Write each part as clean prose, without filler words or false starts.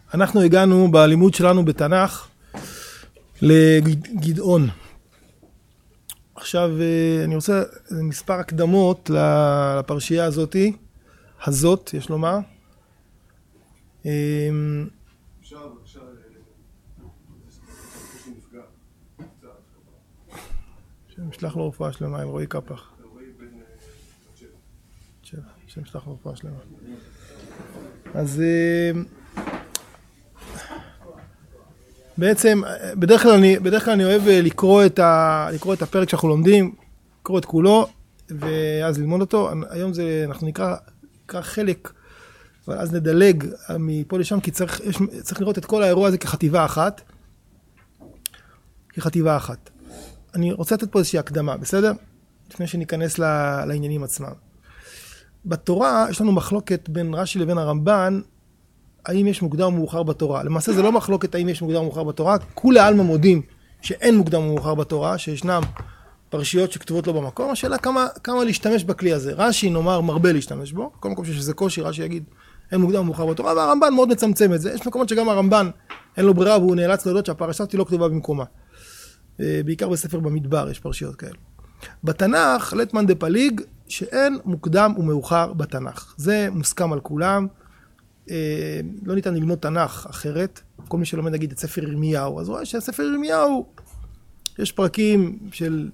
אנחנו הגענו בלימוד שלנו בתנ"ך לגדעון. עכשיו אני רוצה מספר הקדמות לפרשייה הזאת, יש לומר. שמשלח לו רפואה שלמה, אלרועי קפח. שמשלח לו רפואה שלמה. אז בעצם, בדרך כלל אני אוהב לקרוא את הפרק שאנחנו לומדים, לקרוא את כולו, ואז ללמוד אותו. היום אנחנו נקרא חלק, אבל אז נדלג מפה לשם, כי צריך לראות את כל האירוע הזה כחטיבה אחת. אני רוצה לתת פה איזושהי הקדמה, בסדר? לפני שניכנס לעניינים עצמם. בתורה יש לנו מחלוקת בין רש"י לבין הרמב"ן, האם יש מוקדם או מאוחר בתורה. למעשה זה לא מחלוקת האם יש מוקדם או מאוחר בתורה, כולי עלמא מודים שאין מוקדם או מאוחר בתורה, שישנם פרשיות שכתובות לו במקום. השאלה כמה להשתמש בכלי הזה. רש"י נאמר מרבה להשתמש בו, כל מקום שיש איזה קושי, רש"י יגיד אין מוקדם או מאוחר בתורה, והרמב"ן מאוד מצמצם את זה. יש מקומות שגם הרמב"ן אין לו ברירה והוא נאלץ להודות שהפרשה לא כתובה במקומה. בעיקר בספר במדבר יש פרשיות כאלה. בתנ"ך, לטמן דפליג, שאין מוקדם ומאוחר בתנ"ך. זה מוסכם על כולם. לא ניתן ללמוד תנ"ך אחרת. כל מי שלומד נגיד את ספר ירמיהו, אז רואה שהספר ירמיהו, יש פרקים של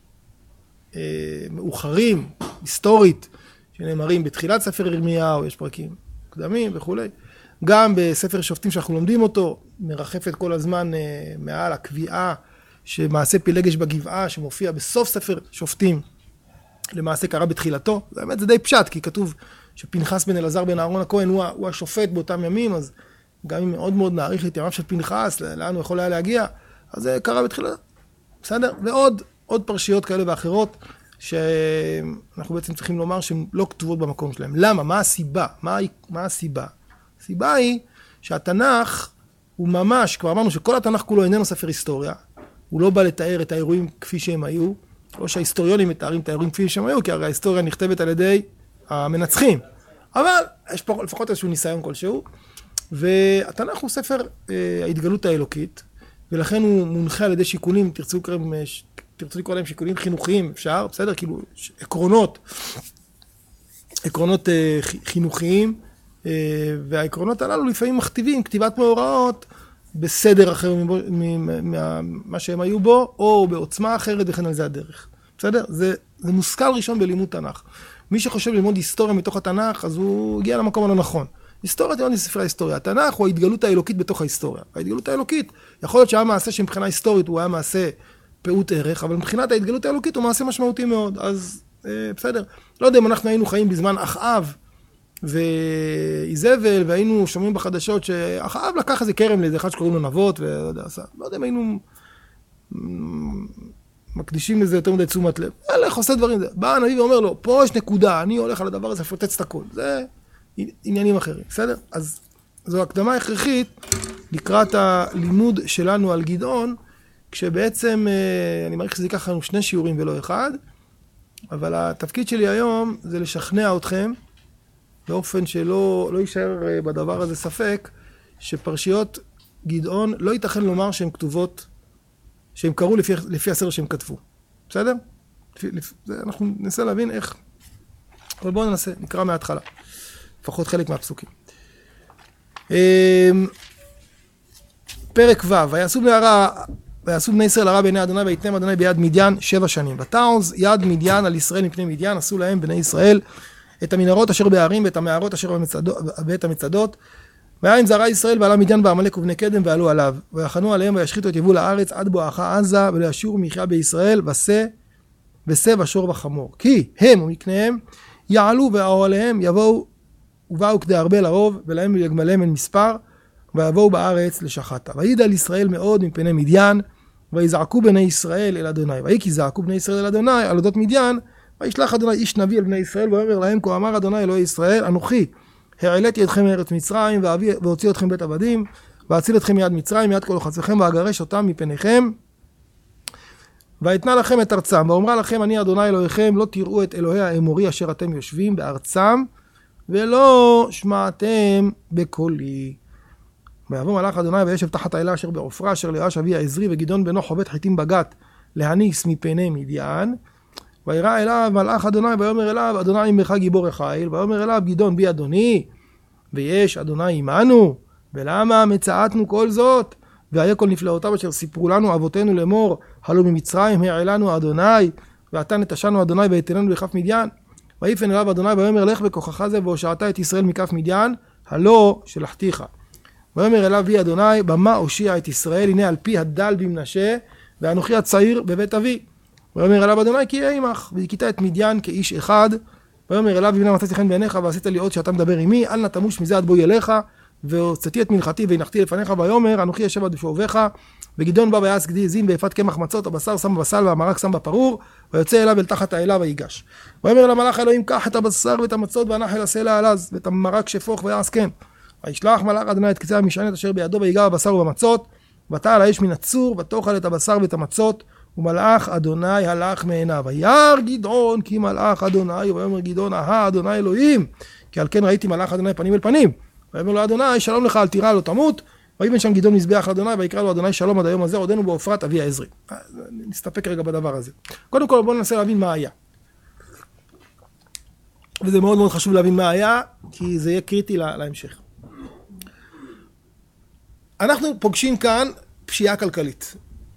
מאוחרים, היסטורית, שנאמרים בתחילת ספר ירמיהו, יש פרקים קדמים וכו'. גם בספר שופטים שאנחנו לומדים אותו, מרחפת כל הזמן מעל הקביעה, שמעשה פילגש בגבעה, שמופיע בסוף ספר שופטים, למעשה קרה בתחילתו. באמת זה די פשט, כי כתוב שפנחס בן אלעזר בן אהרון הכהן הוא השופט באותם ימים, אז גם אם מאוד מאוד נעריך את ימיו של פנחס, לאן הוא יכול היה להגיע, אז זה קרה בתחילתו. בסדר? ועוד פרשיות כאלה ואחרות, שאנחנו בעצם צריכים לומר שהן לא כתובות במקום שלהם. למה? מה הסיבה? מה הסיבה? הסיבה היא שהתנ"ך הוא ממש, כבר אמרנו שכל התנ"ך כולו איננו ספר היסטוריה, הוא לא בא לתאר את האירועים כפי שהם היו, או שההיסטוריונים מתארים את האירועים כפי שהם היו, כי הרי ההיסטוריה נכתבת על ידי המנצחים. אבל יש פה לפחות איזשהו ניסיון כלשהו, והתנ"ך הוא ספר ההתגלות האלוקית, ולכן הוא מונחה על ידי שיקולים, תרצו לקרוא להם שיקולים חינוכיים, אפשר, בסדר? כאילו עקרונות חינוכיים, והעקרונות הללו לפעמים מכתיבים כתיבת מאורעות, בסדר אחר ממה שהם היו בו, או בעוצמה אחרת, וכן על זה הדרך. בסדר? זה מושכל ראשון בלימוד תנ"ך. מי שחושב ללמוד היסטוריה מתוך התנ"ך, אז הוא הגיע למקום הלא נכון. היסטוריה תלמד מספרי ההיסטוריה. התנ"ך הוא ההתגלות האלוקית בתוך ההיסטוריה. ההתגלות האלוקית, יכול להיות שהיה מעשה שמבחינה היסטורית הוא היה מעשה פעוט ערך, אבל מבחינת ההתגלות האלוקית הוא מעשה משמעותי מאוד. אז בסדר. לא יודע אם אנחנו היינו חיים בזמן אחאב, ואיזבל, והיינו שומעים בחדשות שאחאב לקח איזה כרם לאיזה אחד שקוראים לו נבות, ולא יודע אם היינו מקדישים לזה יותר מדי תשומת לב. הלך, עושה דברים. בא הנביא ואומר לו, פה יש נקודה, אני הולך על הדבר הזה, פוצץ את הכל. זה עניינים אחרים, בסדר? אז זו הקדמה הכרחית לקראת הלימוד שלנו על גדעון, כשבעצם, אני מעריך שזה ייקח לנו 2 שיעורים ולא אחד, אבל התפקיד שלי היום זה לשכנע אתכם, באופן שלא יישאר בדבר הזה ספק, שפרשיות גדעון לא ייתכן לומר שהן כתובות, שהן קראו לפי הסדר שהן כתבו. בסדר? אנחנו ננסה להבין איך. אבל בואו ננסה, נקרא מההתחלה. לפחות חלק מהפסוקים. פרק ו' ויעשו בני ישראל הרע בעיני אדוני ויתנם אדוני ביד מדיין 7 שנים. ותעוז יד מדיין על ישראל מפני מדיין, עשו להם בני ישראל את המנהרות אשר בהרים ואת המערות אשר בית המצדות. והיה עם זרע ישראל ועלה מדיין ועמלק ובני קדם ועלו עליו. ויחנו עליהם וישחיתו את יבול הארץ עד בואכה עזה ולישור מחיה בישראל ושה ושור וחמור. כי הם ומקניהם יעלו ואוהליהם ובאו כדי הרבה לרוב ולהם יגמלם אין מספר ויבואו בארץ לשחתה. וידע על ישראל מאוד מפני מדיין ויזעקו בני ישראל אל אדוני. ויהי כי זעקו בני ישראל אל אדוני על אודות מדיין וישלח אדוני איש נביא אל בני ישראל ואומר להם כה אמר אדוני אלוהי ישראל אנוכי העליתי אתכם מארץ מצרים והוציא אתכם בית עבדים ואציל אתכם מיד מצרים מיד כל לוחציכם ואגרש אותם מפניכם ואתנה לכם את ארצם ואומרה לכם אני אדוני אלוהיכם לא תראו את אלוהי האמורי אשר אתם יושבים בארצם ולא שמעתם בקולי. ויבוא מלאך אדוני וישב תחת האלה אשר בעופרה אשר ליואש אבי העזרי וגדעון בנו חובט חיטים בגת להניס מפני מדיין. וירא אליו מלאך אדוני ויאמר אליו אדוני עמך גיבור החיל. ויאמר אליו גדעון בי אדוני ויש אדוני עמנו ולמה מצאתנו כל זאת. והיה כל נפלאותיו אשר סיפרו לנו אבותינו לאמור הלא ממצרים העלנו אדוני ועתה נטשנו אדוני ויתננו לכף מדיין. ויפן אליו אדוני ויאמר לך בכוחך זה והושעת את ישראל מכף מדיין הלא שלחתיך. ויאמר אליו בי אדוני במה הושיע את ישראל הנה על פי הדל במנשה ואנוכי הצעיר בבית אבי. ויאמר אליו אדוני כי יהיה עמך והכית את מדיין כאיש אחד. ויאמר אליו אם מצאתי חן בעיניך ועשית לי עוד שאתה מדבר עמי אל נא תמוש מזה עד בואי אליך והוצאתי את מלכתי והנחתי לפניך. ויאמר אנוכי ישב עד בשואביך. וגדעון בא ויעש גדי עזים ויפת קמח מצות הבשר שם בבשל והמרק שם בפרור ויוצא אליו אל תחת האלה ויגש. ויאמר אל המלאך אלוהים קח את הבשר ואת המצות והנח אל הסלע עלז ואת המרק שפוך ויעש כן. וישלח מלאך אדוני את קצה המשענת אשר בידו ויגע בבשר ובמצות ותעל האש מן הצור ותאכל את הבשר ואת המצות ומלאך אדוני הלך מעיניו. וירא גדעון כי מלאך אדוני ויאמר גדעון אדוני אלוהים כי על כן ראיתי מלאך אדוני פנים אל פנים. ויאמר לו אדוני שלום לך אל תירא לא תמות. ויבן שם גדעון מזבח לאדוני ויקרא לו אדוני שלום עד היום הזה עודנו בעופרת אבי העזרי. נסתפק רגע בדבר הזה. קודם כל בואו ננסה להבין מה היה. וזה מאוד מאוד חשוב להבין מה היה כי זה יהיה קריטי להמשך. אנחנו פוגשים כאן פשיעה כלכלית.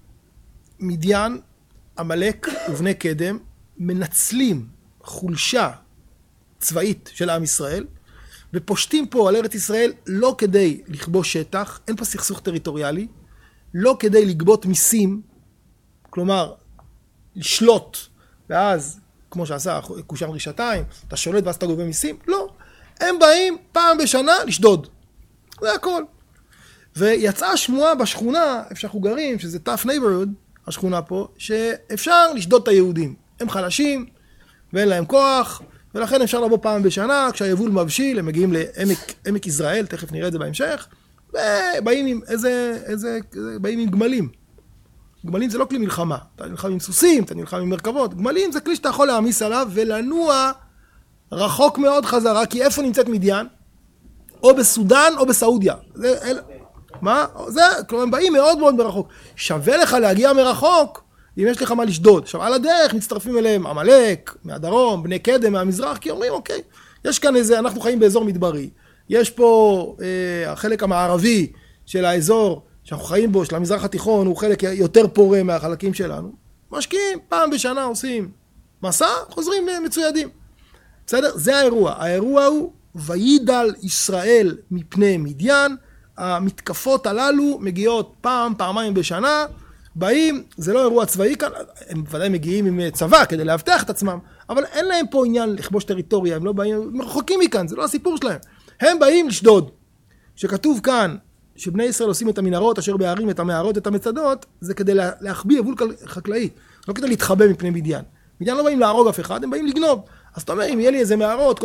מדיין, עמלק ובני קדם מנצלים חולשה צבאית של עם ישראל ופושטים פה על ארץ ישראל לא כדי לכבוש שטח, אין פה סכסוך טריטוריאלי, לא כדי לגבות מיסים, כלומר לשלוט ואז כמו שעשה קושם רישתיים אתה שולט ואז אתה גובה מיסים, לא, הם באים פעם בשנה לשדוד, זה הכל. ויצאה שמועה בשכונה איפה שאנחנו גרים, שזה tough neighborhood, השכונה פה, שאפשר לשדוד את היהודים. הם חלשים ואין להם כוח, ולכן אפשר לבוא פעם בשנה, כשהיבול מבשיל, הם מגיעים לעמק יזרעאל, תכף נראה את זה בהמשך, ובאים עם באים עם גמלים. גמלים זה לא כלי מלחמה, אתה נלחם עם סוסים, אתה נלחם עם מרכבות, גמלים זה כלי שאתה יכול להעמיס עליו ולנוע רחוק מאוד חזרה, כי איפה נמצאת מדיין? או בסודן או בסעודיה. מה? זה, כלומר, הם באים מאוד מאוד מרחוק. שווה לך להגיע מרחוק, אם יש לך מה לשדוד. עכשיו, על הדרך מצטרפים אליהם עמלק, מהדרום, בני קדם, מהמזרח, כי אומרים, אוקיי, יש כאן איזה, אנחנו חיים באזור מדברי. יש פה החלק המערבי של האזור שאנחנו חיים בו, של המזרח התיכון, הוא חלק יותר פורה מהחלקים שלנו. משקיעים, פעם בשנה עושים מסע, חוזרים מצוידים. בסדר? זה האירוע. האירוע הוא, וידל ישראל מפני מדיין, המתקפות הללו מגיעות פעם, פעמיים בשנה, באים, זה לא אירוע צבאי כאן, הם ודאי מגיעים עם צבא כדי להבטח את עצמם, אבל אין להם פה עניין לכבוש טריטוריה, הם לא באים, הם רחוקים מכאן, זה לא הסיפור שלהם. הם באים לשדוד. שכתוב כאן, שבני ישראל עושים את המנהרות, אשר בהרים את המערות, את המצדות, זה כדי להחביא יבול חקלאי, לא כדי להתחבא מפני מדיין. מדיין לא באים להרוג אף אחד, הם באים לגנוב. אז אתה אומר, אם יהיה לי איזה מערות,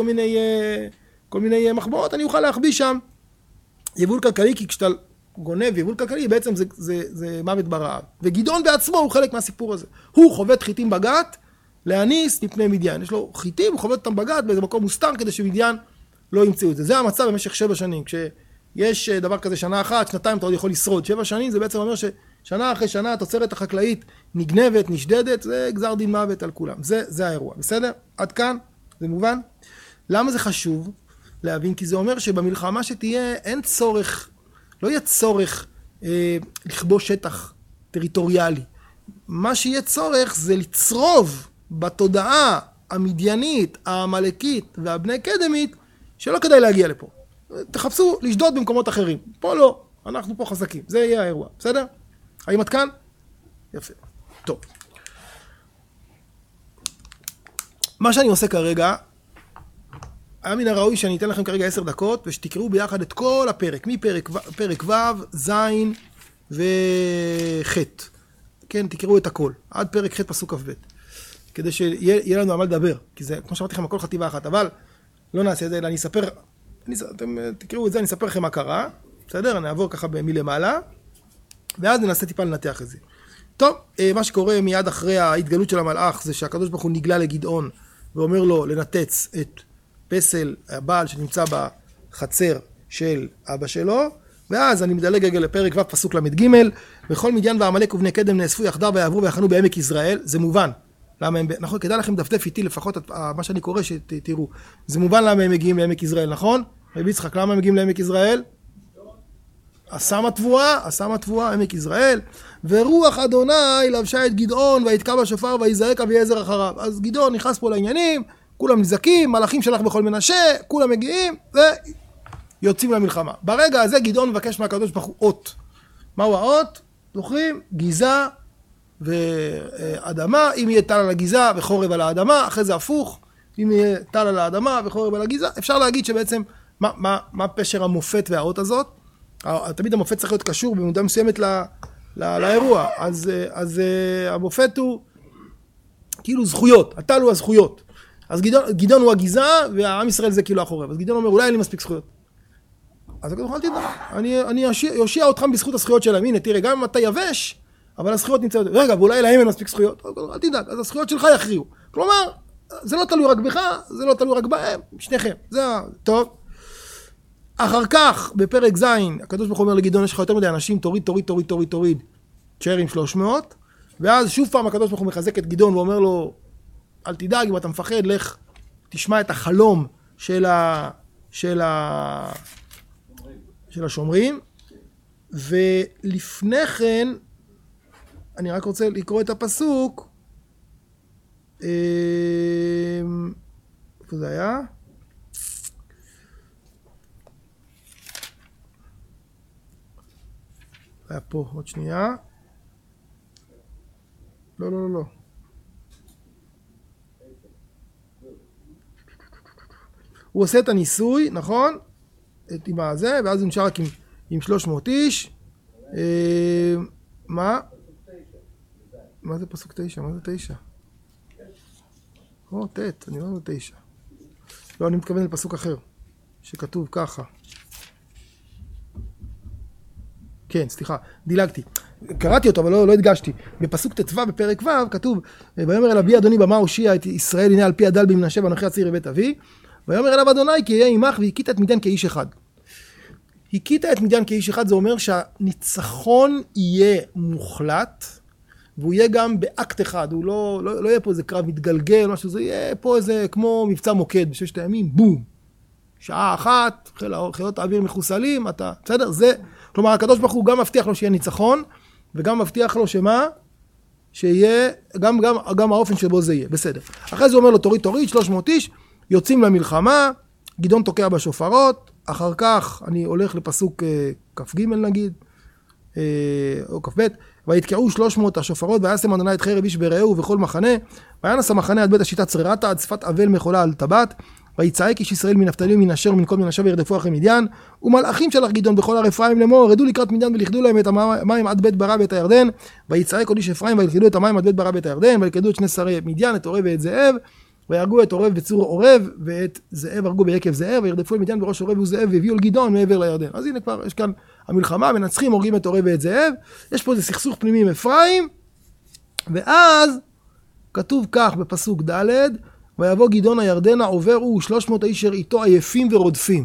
כל מיני מחברות, אני אוכל להחביא שם יבול כלכלי, כי כשאתה גונב יבול כלכלי, בעצם זה מוות ברעב. וגדעון בעצמו הוא חלק מהסיפור הזה. הוא חובט חיטים בגת, להניס מפני מדיין. יש לו חיטים, הוא חובט אותם בגת באיזה מקום מוסתר, כדי שמדיין לא ימצאו את זה. זה המצב במשך 7 שנים. כשיש דבר כזה שנה אחת, שנתיים אתה עוד יכול לשרוד. 7 שנים זה בעצם אומר ששנה אחרי שנה התוצרת החקלאית נגנבת, נשדדת, זה גזר דין מוות על כולם. זה האירוע. בסדר? עד כאן? זה מובן? למה זה חשוב להבין? כי זה אומר שבמלחמה שתהיה אין צורך, לא יהיה צורך לכבוש שטח טריטוריאלי. מה שיהיה צורך זה לצרוב בתודעה המדיינית, העמלקית והבני קדמית, שלא כדאי להגיע לפה. תחפשו לשדוד במקומות אחרים. פה לא, אנחנו פה חזקים. זה יהיה האירוע. בסדר? האם עד כאן? יפה. טוב. מה שאני עושה כרגע, היה מן הראוי שאני אתן לכם כרגע 10 דקות, ושתקראו ביחד את כל הפרק, מפרק ו', ז' וח'. כן, תקראו את הכל, עד פרק ח' פסוק כ"ב, כדי שיהיה לנו על מה לדבר, כי זה, כמו שאמרתי לכם, הכל חטיבה אחת, אבל לא נעשה את זה, אלא אני אספר, אתם תקראו את זה, אני אספר לכם מה קרה, בסדר? אני אעבור ככה מלמעלה, ואז ננסה טיפה לנתח את זה. טוב, מה שקורה מיד אחרי ההתגלות של המלאך, זה שהקדוש ברוך הוא נגלה לגדעון, ואומר לו לנתץ את פסל הבעל שנמצא בחצר של אבא שלו, ואז אני מדלג רגע לפרק ו' פסוק למ"ג, וכל מדיין ועמלק ובני קדם נאספו יחדיו ויעברו ויחנו בעמק יזרעאל. זה מובן. למה הם, נכון, כדאי לכם דפדף איתי לפחות מה שאני קורא שתראו. זה מובן למה הם מגיעים לעמק יזרעאל, נכון? רבי יצחק, למה הם מגיעים לעמק יזרעאל? אסם התבואה, עמק יזרעאל. ורוח אדוני לבשה את גדעון ויתקע בשופר ויזעק אביעזר אחריו. אז גדעון נכנס פה לעניינים, כולם נזעקים, מלאכים שלח בכל מנשה, כולם מגיעים ויוצאים למלחמה. ברגע הזה גדעון מבקש מהקדוש ברוך הוא אות. מהו האות? זוכרים? גיזה ואדמה, אם יהיה טל על הגיזה וחורב על האדמה, אחרי זה הפוך, אם יהיה טל על האדמה וחורב על הגיזה, אפשר להגיד שבעצם מה פשר המופת והאות הזאת? תמיד המופת צריך להיות קשור במודע מסוימת לאירוע, אז המופת הוא כאילו זכויות, הטל הוא הזכויות. אז גדעון הוא הגיזה והעם ישראל זה כאילו החורב. אז גדעון אומר, אולי אין לי מספיק זכויות. אז הקדוש ברוך הוא אני יושיע אותכם בזכות הזכויות שלהם. הנה תראה, גם אם אתה יבש, אבל הזכויות נמצאות. רגע, ואולי להם אין מספיק זכויות. אל תדאג, אז הזכויות שלך יכריעו. כלומר, זה לא תלוי רק בך, זה לא תלוי רק בהם, שניכם. זה טוב. אחר כך, בפרק ז', הקדוש ברוך הוא אומר לגדעון, יש לך יותר מדי אנשים, תוריד. תשאר עם 300. ואז שוב פעם הקדוש ברוך הוא מחזק את גדעון ואומר לו, אל תדאג, אם אתה מפחד, לך תשמע את החלום של השומרים. ולפני כן, אני רק רוצה לקרוא את הפסוק. איפה זה היה? היה פה, עוד שנייה. לא. הוא עושה את הניסוי, נכון? עם הזה, ואז הוא נשאר רק עם 300 איש. מה? מה זה פסוק 9? מה זה 9? או, תת, אני לא אומר 9. לא, אני מתכוון לפסוק אחר, שכתוב ככה. כן, סליחה, דילגתי. קראתי אותו, אבל לא הדגשתי. בפסוק ט"ו בפרק ו' כתוב, ויאמר אל אבי אדוני במה הושיע את ישראל, הנה על פי הדל במנשה ואנוכי הצעיר בבית אבי. ויאמר אליו אדוני כי יהיה עמך והכית את מדיין כאיש אחד. הכית את מדיין כאיש אחד, זה אומר שהניצחון יהיה מוחלט, והוא יהיה גם באקט אחד, הוא לא יהיה פה איזה קרב מתגלגל, משהו, זה יהיה פה איזה כמו מבצע מוקד בששת הימים, בום. שעה אחת, חיות האוויר מחוסלים, אתה, בסדר? זה, כלומר, הקדוש ברוך הוא גם מבטיח לו שיהיה ניצחון, וגם מבטיח לו שמה? שיהיה, גם האופן שבו זה יהיה, בסדר. אחרי זה הוא אומר לו, תוריד, 300 איש, יוצאים למלחמה, גדעון תוקע בשופרות, אחר כך אני הולך לפסוק כ"ג נגיד, או כ"ב, ויתקעו 300 השופרות, וישם אדוני את חרב איש ברעהו ובכל מחנה, וינס המחנה עד בית השיטה צררתה, עד שפת אבל מחולה על טבעת, ויצעק איש ישראל מנפתלי ומן אשר ומן כל מנשה וירדפו אחרי מדיין, ומלאכים שלח גדעון בכל הר אפרים לאמור, ירדו לקראת מדיין ולכדו להם את המים עד בית ברא בית הירדן, ויצעק עוד איש אפרים וילכדו את המים עד בית ברא בית הירדן, וילכדו את שני שרי מדיין, את עורב ואת זאב, ויהרגו את עורב בצור עורב, ואת זאב הרגו ביקב זאב, וירדפו אל מדיין בראש עורב וזאב, והביאו אל גדעון מעבר לירדן. אז הנה כבר, יש כאן המלחמה, מנצחים, הורגים את עורב ואת זאב, יש פה איזה סכסוך פנימי עם אפרים, ואז כתוב כך בפסוק ד', ויבוא גדעון הירדנה, עוברו 300 האיש אשר איתו עייפים ורודפים.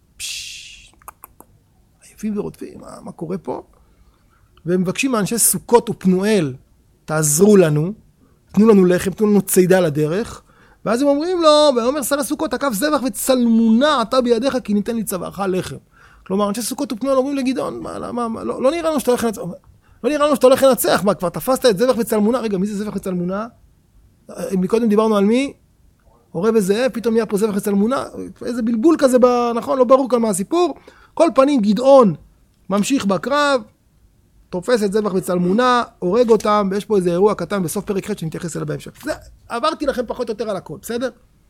עייפים ורודפים, מה קורה פה? והם מבקשים מאנשי סוכות ופנואל, תעזרו לנו, תנו לנו לחם, תנו לנו צידה לדרך, ואז הם אומרים לו, ואומר שר הסוכות, תקף זבח וצלמונה אתה בידיך, כי ניתן לי צווארך לחם. כלומר, אנשי סוכות ופנואל אומרים לגדעון, לא נראה לנו שאתה הולך לנצח, לא נראה לנו שאתה הולך לנצח, מה, כבר תפסת את זבח וצלמונה? רגע, מי זה זבח וצלמונה? מקודם דיברנו על מי? עורב וזאב, פתאום נהיה פה זבח וצלמונה, איזה בלבול כזה, נכון, לא ברור כאן מה הסיפור. כל פנים, גדעון ממשיך בקרב, תופס את זבח וצלמונה, הורג אותם, ויש פה איזה אירוע קטן בסוף פרק ח' שנתייחס אליו בהמשך. עברתי לכם פחות או יותר על הכל, בסדר?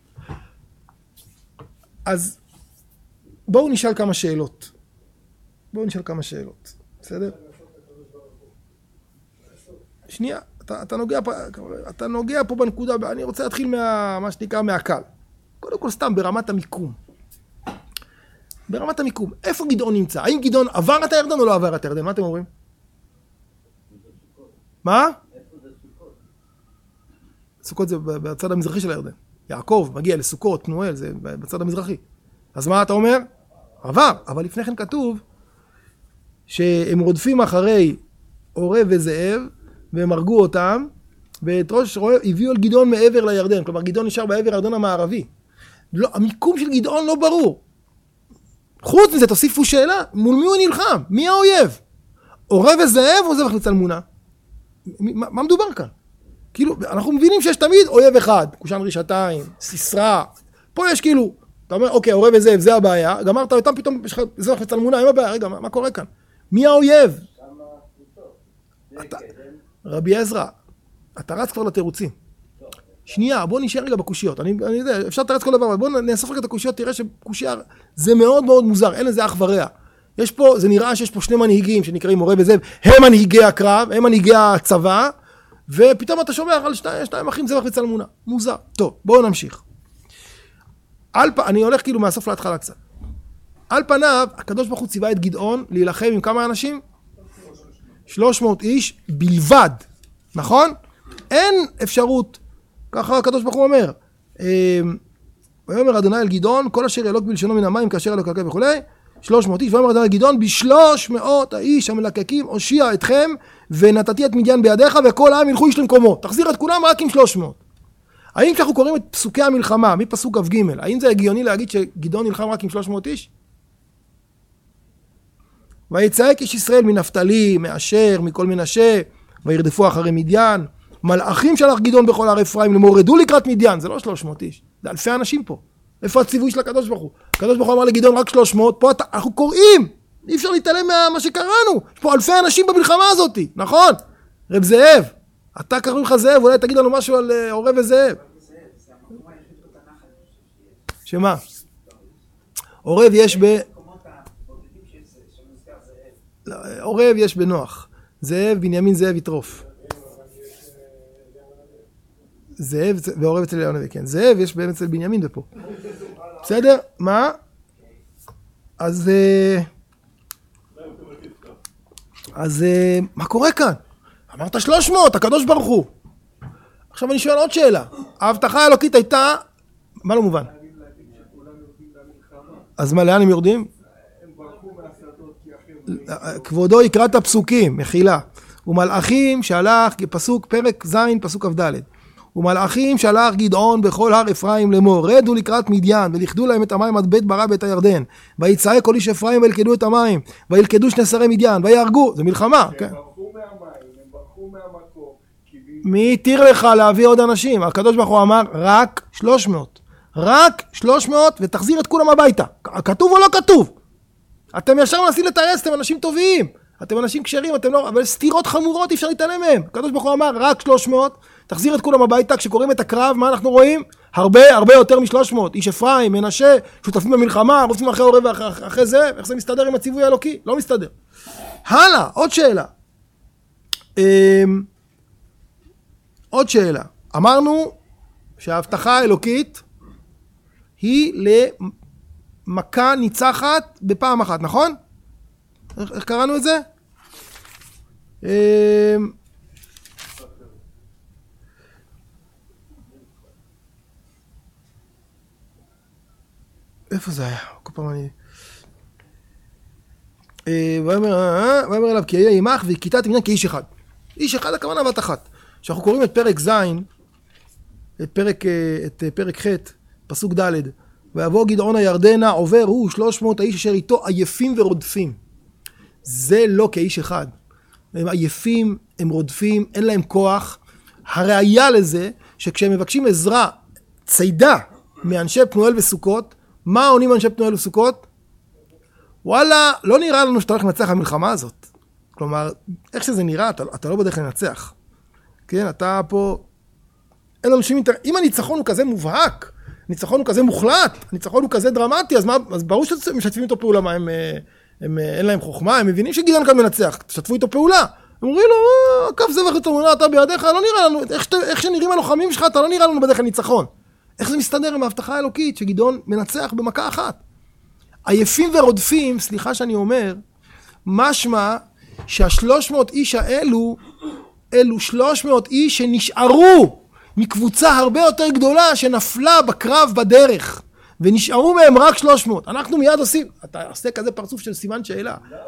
אז בואו נשאל כמה שאלות. בסדר? שנייה, אתה נוגע פה בנקודה, אני רוצה להתחיל מה שנקרא מהקל. קודם כל סתם ברמת המיקום. איפה גדעון נמצא? האם גדעון עבר את הירדן או לא עבר את הירדן? מה אתם אומרים? מה? סוכות זה בצד המזרחי של הירדן. יעקב מגיע לסוכות, פנואל, זה בצד המזרחי. אז מה אתה אומר? עבר, אבל לפני כן כתוב, שהם רודפים אחרי עורב וזאב, והם הרגו אותם, ואת ראש עורב הביאו על גדעון מעבר לירדן, כלומר גדעון נשאר בעבר הירדן המערבי. לא, המיקום של גדעון לא ברור. חוץ מזה תוסיפו שאלה, מול מי הוא נלחם? מי האויב? עורב וזאב או זבח וצלמונה? מה מדובר כאן? כאילו, אנחנו מבינים שיש תמיד אויב אחד, קושן רשתיים, סיסרא. פה יש כאילו, אתה אומר, אוקיי, עורב וזאב, זה הבעיה, גמרת אותם, פתאום יש לך זבח וצלמונה, אין הבעיה, רגע, מה קורה כאן? מי האויב? רבי עזרא, אתה רץ כבר לתירוצים. שנייה, בוא נשאר רגע בקושיות. אני יודע, אפשר לתרץ כל דבר, אבל בוא נאסוף רגע את הקושיות, תראה שקושיה זה מאוד מאוד מוזר, אין לזה אח ורע. יש פה, זה נראה שיש פה שני מנהיגים שנקראים עורב וזאב, הם מנהיגי הקרב, הם מנהיגי הצבא, ופתאום אתה שומע על שניים אחים זבח וצלמונה. מוזר. טוב, בואו נמשיך. אני הולך כאילו מהסוף להתחלה קצת. על פניו, הקדוש ברוך הוא ציווה את גדעון להילחם עם כמה אנשים? 300 איש בלבד, נכון? אין אפשרות, ככה הקדוש ברוך הוא אומר, ויאמר אדוני אל גדעון, כל אשר ילוק בלשונו מן המים כאשר ילקק וכולי, 300 איש, ויאמר אדוני אל גדעון, ב300 האיש המלקקים הושיע אתכם, ונתתי את מדיין בידיך, וכל העם ילכו איש למקומו. תחזיר את כולם רק עם 300. האם כשאנחנו קוראים את פסוקי המלחמה, מפסוק כ"ג, האם זה הגיוני להגיד שגדעון נלחם רק עם 300 איש? ויצעק איש ישראל מנפתלי, מאשר, מכל מנשה, וירדפו אחרי מדיין. מלאכים שלח גדעון בכל הר אפרים לאמור, רדו לקראת מדיין. זה לא 300 איש, זה אלפי אנשים פה. איפה הציווי של הקדוש ברוך הוא? הקדוש ברוך הוא אמר לגדעון רק 300, פה אנחנו קוראים, אי אפשר להתעלם מה שקראנו. יש פה אלפי אנשים במלחמה הזאת, נכון? רב זאב, אתה קראו לך זאב, אולי תגיד לנו משהו על עורב וזאב. שמה? עורב יש עורב יש בנוח. זאב, בנימין זאב יטרוף. זאב ועורב אצל אליהו הנביא, כן. זאב יש באמת אצל בנימין ופה. בסדר? מה? אז מה קורה כאן? אמרת 300, הקדוש ברוך הוא. עכשיו אני שואל עוד שאלה. ההבטחה האלוקית הייתה, מה לא מובן? אז מה, לאן הם יורדים? כבודו יקרא את הפסוקים, מחילה. ומלאכים שלח, פסוק פרק ז' פסוק כ"ד. ומלאכים שלח גדעון בכל הר אפרים לאמור, רדו לקראת מדיין ולכדו להם את המים עד בית ברא בית הירדן, ויצעק כל איש אפרים וילכדו את המים, וילכדו שני שרי מדיין ויהרגו. זה מלחמה. הם ברחו מהמים, הם ברחו מהמקור. מי התיר לך להביא עוד אנשים? הקדוש ברוך הוא אמר רק 300. רק 300 ותחזיר את כולם הביתה. כתוב או לא כתוב? אתם ישר מנסים לתרס, אתם אנשים טובים, אתם אנשים כשרים, אתם לא, אבל סתירות חמורות אי אפשר להתעלם מהם. הקדוש ברוך הוא אמר רק 300, תחזיר את כולם הביתה. כשקוראים את הקרב, מה אנחנו רואים? הרבה יותר מ300. איש אפרים, מנשה, שותפים במלחמה, רודפים אחרי עורב ואחרי זה, איך זה מסתדר עם הציווי האלוקי? לא מסתדר. הלאה, עוד שאלה. עוד שאלה. אמרנו שההבטחה האלוקית היא למכה ניצחת בפעם אחת, נכון? איך קראנו את זה? איפה זה היה? כל פעם אני... ואומר אליו כי יהיה עמך וכיתת מניין כאיש אחד. איש אחד הכוונה בת אחת. כשאנחנו קוראים את פרק ז', את פרק ח', פסוק ד', ויבוא גדעון הירדנה עובר הוא 300 האיש אשר איתו עייפים ורודפים. זה לא כאיש אחד. הם עייפים, הם רודפים, אין להם כוח. הראיה לזה שכשהם מבקשים עזרה, צידה מאנשי פנואל וסוכות, מה עונים אנשי פנואל וסוכות? וואלה, לא נראה לנו שאתה הולך לנצח המלחמה הזאת. כלומר, איך שזה נראה, אתה לא בדרך לנצח. כן, אתה פה... אין לנו שום אינטרס. אם הניצחון הוא כזה מובהק, הניצחון הוא כזה מוחלט, הניצחון הוא כזה דרמטי, אז ברור שמשתפים איתו פעולה, מה אין להם חוכמה, הם מבינים שגדעון כאן מנצח, תשתפו איתו פעולה. הם אומרים לו, כף זבח ותלמונה, אתה בידיך, לא נראה לנו, איך שנראים הלוחמים שלך, אתה לא נראה לנו בדרך הניצחון. איך זה מסתדר עם ההבטחה האלוקית שגדעון מנצח במכה אחת? עייפים ורודפים, סליחה שאני אומר, משמע שה300 איש אלו 300 איש שנשארו מקבוצה הרבה יותר גדולה שנפלה בקרב בדרך, ונשארו מהם רק 300. אנחנו מיד עושים, אתה עושה כזה פרצוף של סימן שאלה.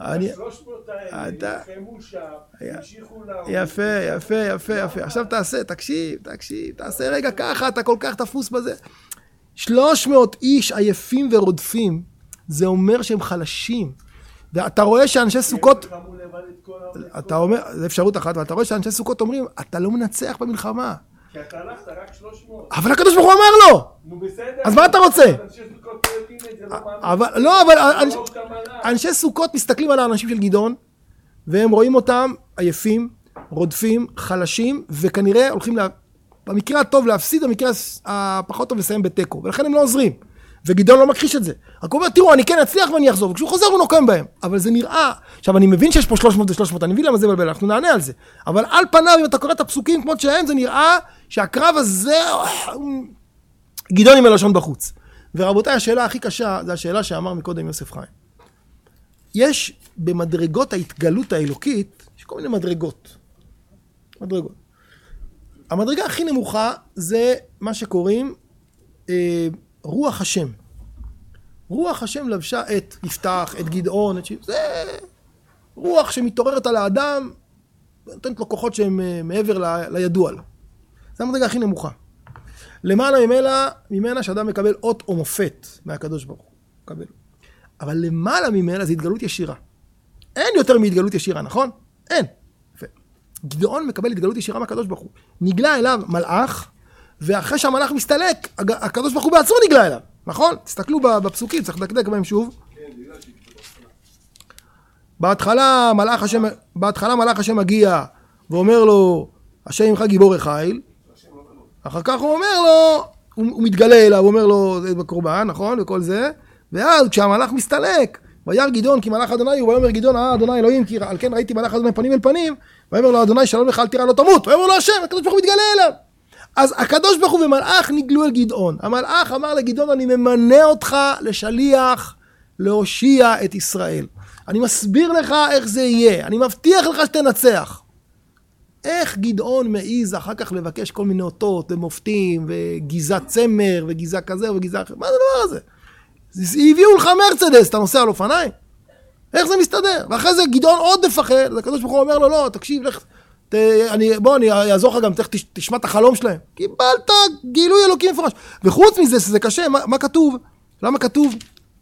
300 האלה, יחמו שם, המשיכו להוריד. יפה. עכשיו תקשיב, תעשה רגע ככה, אתה כל כך תפוס בזה. 300 איש עייפים ורודפים, זה אומר שהם חלשים. ואתה רואה שאנשי סוכות, אתה אומר, זה אפשרות אחת, ואתה רואה שאנשי סוכות אומרים, אתה לא מנצח במלחמה. כי אתה הלכת רק 300. אבל הקדוש ברוך הוא אמר לו. נו בסדר. אז מה אתה רוצה? אנשי סוכות לא יודעים את זה, לא מאמין. אבל אנשי סוכות מסתכלים על האנשים של גדעון, והם רואים אותם עייפים, רודפים, חלשים, וכנראה הולכים, במקרה הטוב להפסיד, במקרה הפחות טוב לסיים בתיקו, ולכן הם לא עוזרים. וגדעון לא מכחיש את זה. רק הוא אומר, תראו, אני כן אצליח ואני אחזור, וכשהוא חוזר הוא נוקם בהם. אבל זה נראה, עכשיו אני מבין שיש פה 300 ו-300, אני מבין למה זה בלבל, אנחנו נענה על זה. אבל על פניו, אם אתה קורא את הפסוקים כמו שהם, זה נראה שהקרב הזה, גדעון עם הלשון בחוץ. ורבותיי, השאלה הכי קשה, זה השאלה שאמר מקודם יוסף חיים. יש במדרגות ההתגלות האלוקית, יש כל מיני מדרגות. המדרגה הכי נמוכה זה מה שקוראים רוח השם. רוח השם לבשה את יפתח, את גדעון, זה רוח שמתעוררת על האדם, נותנת לו כוחות שהם מעבר לידוע לו. זה המדרגה הכי נמוכה. למעלה ממנה שאדם מקבל אות או מופת מהקדוש ברוך הוא. מקבל. אבל למעלה ממנה זה התגלות ישירה. אין יותר מהתגלות ישירה, נכון? אין. גדעון מקבל התגלות ישירה מהקדוש ברוך הוא. נגלה אליו מלאך, ואחרי שהמלאך מסתלק, הקדוש ברוך הוא בעצמו נגלה אליו. נכון? תסתכלו בפסוקים, צריך לדקדק בהם שוב. בהתחלה מלאך השם מגיע, ואומר לו, השם עמך גיבור החיל. אחר כך הוא אומר לו, הוא מתגלה אליו, הוא אומר לו, זה בקורבן, נכון? וכל זה. ואז כשהמלאך מסתלק, וירא גדעון כי מלאך אדוני הוא, ויאמר גדעון, אדוני אלוהים, כי על כן ראיתי מלאך אדוני פנים אל פנים, ויאמר לו אדוני שלום לך אל תירא לא תמות, ויאמר לו השם, הקדוש ברוך הוא מתגלה אליו. אז הקדוש ברוך הוא ומלאך נגלו אל גדעון. המלאך אמר לגדעון, אני ממנה אותך לשליח, להושיע את ישראל. אני מסביר לך איך זה יהיה, אני מבטיח לך שתנצח. איך גדעון מעיז אחר כך לבקש כל מיני אותות ומופתים, וגיזת צמר, וגיזה כזה וגיזה אחר, מה זה הדבר הזה? הביאו לך מרצדס, אתה נוסע על אופניים? איך זה מסתדר? ואחרי זה גדעון עוד מפחד, הקדוש ברוך הוא אומר לו, לא, תקשיב, לך, אני אעזור לך גם, תשמע את החלום שלהם. קיבלת גילוי אלוקים מפורש. וחוץ מזה, שזה קשה, מה כתוב? למה כתוב?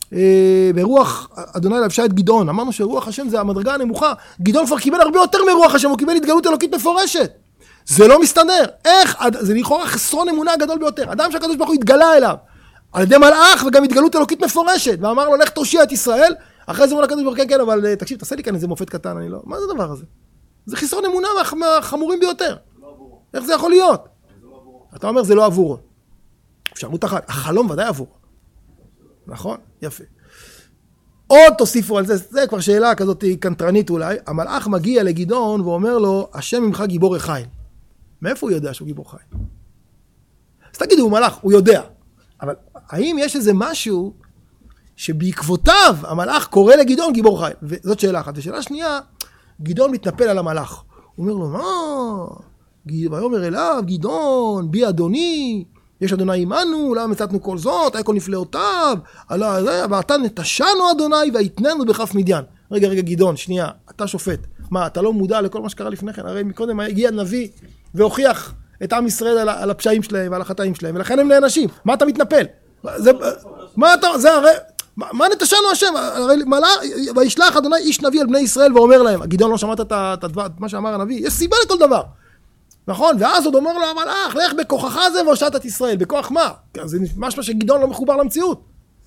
ברוח אדוני לבשה את גדעון. אמרנו שרוח השם זה המדרגה הנמוכה. גדעון כבר קיבל הרבה יותר מרוח השם, הוא קיבל התגלות אלוקית מפורשת. זה לא מסתדר. איך? זה לכאורה חסרון אמונה הגדול ביותר. אדם שהקדוש ברוך הוא התגלה אליו, על ידי מלאך וגם התגלות אלוקית מפורשת, ואמר לו, לך תושיע את ישראל. אחרי זה הוא לקדוש ברוך הוא, כן, אבל תקשיב, תעשה לי כאן איזה מופת קטן, אני לא. מה זה הדבר הזה? זה חסרון אמונה מהחמורים ביותר. איך זה יכול להיות? אתה אומר, זה לא עבורו. אפשרות אחת, החלום ודאי עבורו. נכון? יפה. עוד תוסיפו על זה, זה כבר שאלה כזאת קנטרנית אולי. המלאך מגיע לגדעון ואומר לו, השם ממך גיבור החיל. מאיפה הוא יודע שהוא גיבור חיל? אז תגידו, הוא מלאך, הוא יודע. אבל האם יש איזה משהו שבעקבותיו המלאך קורא לגדעון גיבור חיל? וזאת שאלה אחת. ושאלה שנייה, גדעון מתנפל על המלאך. הוא אומר לו, מה? ויאמר אליו, גדעון, בי אדוני, יש אדוני עמנו, למה מצאתנו כל זאת, היה כל נפלאותיו, ואתה נטשנו אדוני, והתננו בכף מדיין. רגע, גדעון, שנייה, אתה שופט. מה, אתה לא מודע לכל מה שקרה לפני כן? הרי מקודם הגיע נביא והוכיח את עם ישראל על הפשעים שלהם ועל החטאים שלהם, ולכן הם נענשים. מה אתה מתנפל? מה נטשנו השם? וישלח אדוני איש נביא על בני ישראל ואומר להם, גדעון לא שמעת את מה שאמר הנביא? יש סיבה לכל דבר. נכון? ואז עוד אומר לו המלאך, לך בכוחך זה והושעת את ישראל. בכוח מה? זה משהו שגדעון לא מחובר למציאות.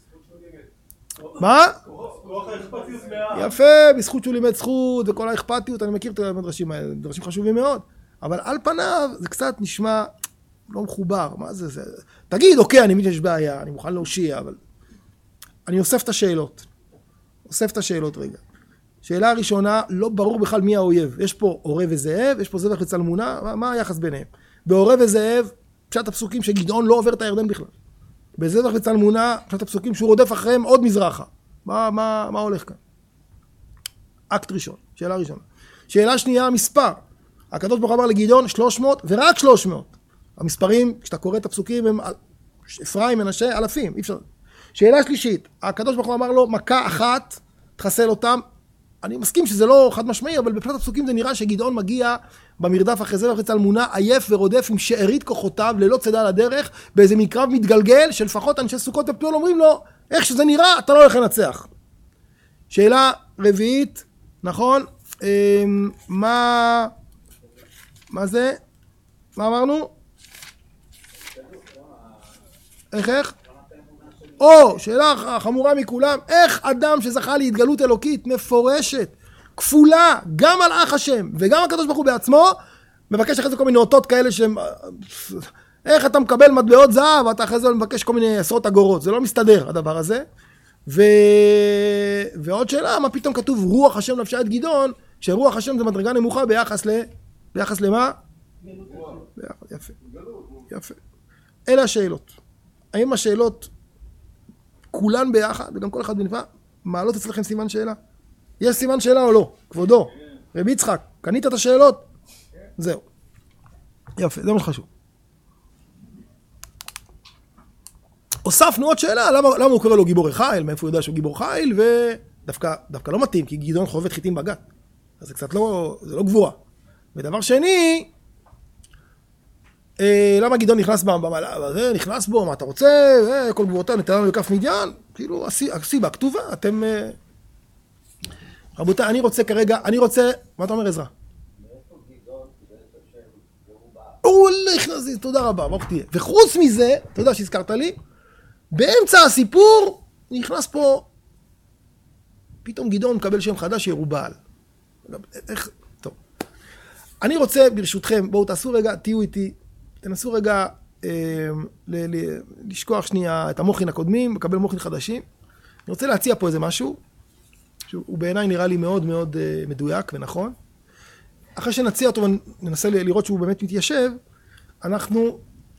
מה? כוח האכפתיות יפה, בזכות שהוא לימד זכות וכל האכפתיות, אני מכיר את המדרשים האלה, מדרשים חשובים מאוד. אבל על פניו זה קצת נשמע לא מחובר. מה זה? תגיד, אוקיי, אני מבין שיש בעיה, אני מוכן להושיע, אבל אני אוסף את השאלות רגע. שאלה הראשונה, לא ברור בכלל מי האויב. יש פה עורב וזאב, יש פה זבח וצלמונה, מה היחס ביניהם? בעורב וזאב, פשט הפסוקים שגדעון לא עובר את הירדן בכלל. בזבח וצלמונה, פשט הפסוקים שהוא רודף אחריהם עוד מזרחה. מה הולך כאן? אקט ראשון, שאלה ראשונה. שאלה שנייה, מספר. הקדוש ברוך הוא אמר לגדעון 300 ורק 300. המספרים, כשאתה קורא את הפסוקים, הם אפרים, מנשה, אלפים, אי אפשר. שאלה שלישית, הקדוש ברוך הוא אמר לו, מכה אחת, תחסל אותם, אני מסכים שזה לא חד משמעי, אבל בפלט הפסוקים זה נראה שגדעון מגיע במרדף אחרי זבח וצלמונה, עייף ורודף עם שארית כוחותיו, ללא צידה לדרך, באיזה מקרב מתגלגל, שלפחות אנשי סוכות ופתאול אומרים לו, איך שזה נראה, אתה לא הולך לנצח. שאלה רביעית, נכון? מה זה? מה אמרנו? איך? שאלה חמורה מכולם, איך אדם שזכה להתגלות אלוקית מפורשת, כפולה, גם מלאך השם וגם הקדוש ברוך הוא בעצמו, מבקש אחרי זה כל מיני אותות כאלה שהם, איך אתה מקבל מטבעות זהב, ואתה אחרי זה מבקש כל מיני עשרות אגורות, זה לא מסתדר הדבר הזה. ועוד שאלה, מה פתאום כתוב רוח השם לבשה את גדעון, שרוח השם זה מדרגה נמוכה ביחס למה? יפה. אלה השאלות. האם השאלות כולן ביחד, וגם כל אחד בנפרד, מעלות אצלכם סימן שאלה? יש סימן שאלה או לא? כבודו, רבי יצחק, קנית את השאלות? זהו. יפה, זה מה שחשוב. הוספנו עוד שאלה, למה הוא קורא לו גיבור חיל, מאיפה הוא יודע שהוא גיבור חיל, ודווקא לא מתאים, כי גדעון חובט חיטים בגת. אז זה קצת לא, זה לא גבורה. ודבר שני, למה גדעון נכנס נכנס בו, מה אתה רוצה, כל גבורותיו נתן לנו לכף מדיין, כאילו הסיבה כתובה, אתם... רבותיי, אני רוצה, מה אתה אומר עזרא? הוא נכנס, תודה רבה, ברוך תהיה. וחוץ מזה, אתה יודע שהזכרת לי, באמצע הסיפור נכנס פה, פתאום גדעון מקבל שם חדש, ירובעל. טוב. אני רוצה ברשותכם, בואו תעשו רגע, תהיו איתי, תנסו רגע לשכוח שנייה את המוחין הקודמים, לקבל מוחין חדשים. אני רוצה להציע פה איזה משהו, שהוא בעיניי נראה לי מאוד מאוד מדויק ונכון. אחרי שנציע אותו וננסה לראות שהוא באמת מתיישב, אנחנו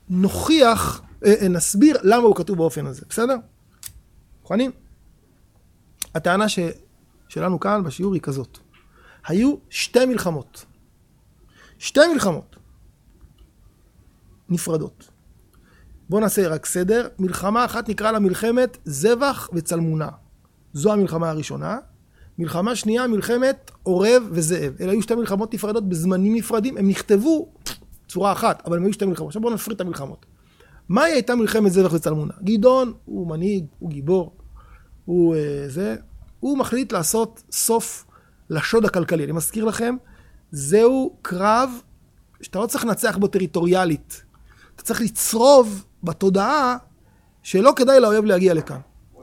נסביר למה הוא כתוב באופן הזה, בסדר? מוכנים? הטענה שלנו כאן בשיעור היא כזאת. היו שתי מלחמות נפרדות. בואו נעשה רק סדר. מלחמה אחת נקרא לה מלחמת זבח וצלמונה. זו המלחמה הראשונה. מלחמה שנייה, מלחמת עורב וזאב. אלה היו שתי מלחמות נפרדות בזמנים נפרדים. הם נכתבו צורה אחת, אבל הם היו שתי מלחמות. עכשיו בואו נפריד את המלחמות. מה הייתה מלחמת זבח וצלמונה? גדעון הוא מנהיג, הוא גיבור, הוא מחליט לעשות סוף לשוד הכלכלי. אני מזכיר לכם, זהו קרב שאתה לא צריך לנצח בו טריטוריאלית. אתה צריך לצרוב בתודעה שלא כדאי לאויב להגיע לכאן.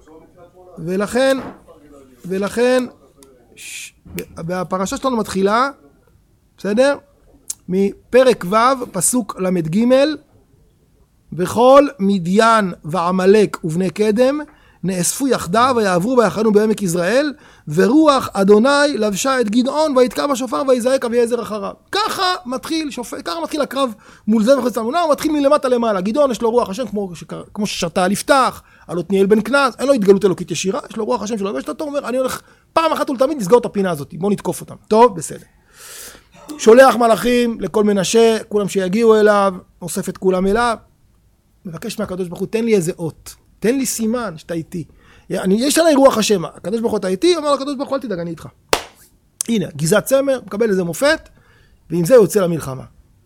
ולכן, והפרשה שלנו מתחילה, בסדר? מפרק ו' פסוק למד ג' וכל מדיין ועמלק ובני קדם נאספו יחדיו ויעברו ויחנו בעמק יזרעאל, ורוח אדוני לבשה את גדעון ויתקע בשופר ויזעק אביעזר אחריו. ככה מתחיל הקרב מול זבח וצלמונה, הוא מתחיל מלמטה למעלה. גדעון יש לו רוח השם כמו ששרתה על יפתח, על עתניאל בן כנז, אין לו התגלות אלוקית ישירה, יש לו רוח השם שלו, ויש לו אומר, אני הולך פעם אחת ולתמיד לסגור את הפינה הזאת, בוא נתקוף אותם. טוב, בסדר. שולח מלאכים לכל מנשה, כולם שיגיעו אליו, אוסף את כולם אליו, מבקש מהקדוש ברוך הוא, תן לי איזה אות, תן לי סימן שאתה איתי. יש עליי רוח השם, הקדוש ברוך הוא אתה איתי, אומר לקדוש ברוך הוא אל תדאג, אני איתך. הנה, גזעת צמר, מקבל איזה מופת, ועם זה יוצא למלחמה.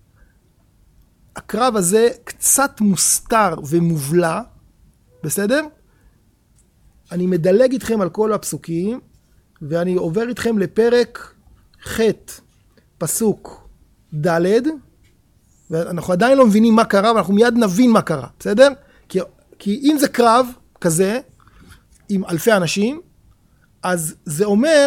הקרב הזה קצת מוסתר ומובלע, בסדר? אני מדלג איתכם על כל הפסוקים, ואני עובר איתכם לפרק ח' פסוק ד', ואנחנו עדיין לא מבינים מה קרה, ואנחנו מיד נבין מה קרה, בסדר? כי אם זה קרב כזה, עם אלפי אנשים, אז זה אומר